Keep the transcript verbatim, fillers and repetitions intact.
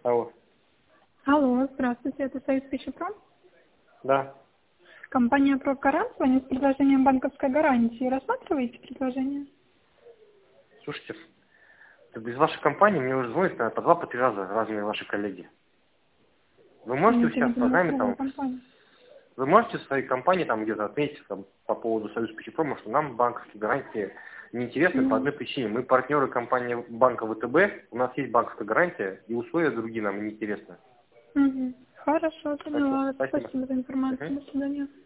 Алло. Алло, здравствуйте, это Союз Пищепром. Да. Компания «Прокарант» звонит с предложением банковской гарантии. Рассматриваете предложение? Слушайте, из вашей компании мне уже звонят наверное, по два, по три раза разные ваши коллеги. Вы можете Извините, сейчас с видимо, это нами другая там, компания. вы можете в своей компании там где-то отметить там, по поводу Союз Пищепрома, что нам банковские гарантии неинтересны по Мгм. одной причине. Мы партнеры компании банка ВТБ, у нас есть банковская гарантия, и условия другие нам неинтересны. Мгм. Хорошо, Спасибо. поняла. Спасибо. Спасибо за информацию. Мгм. До свидания.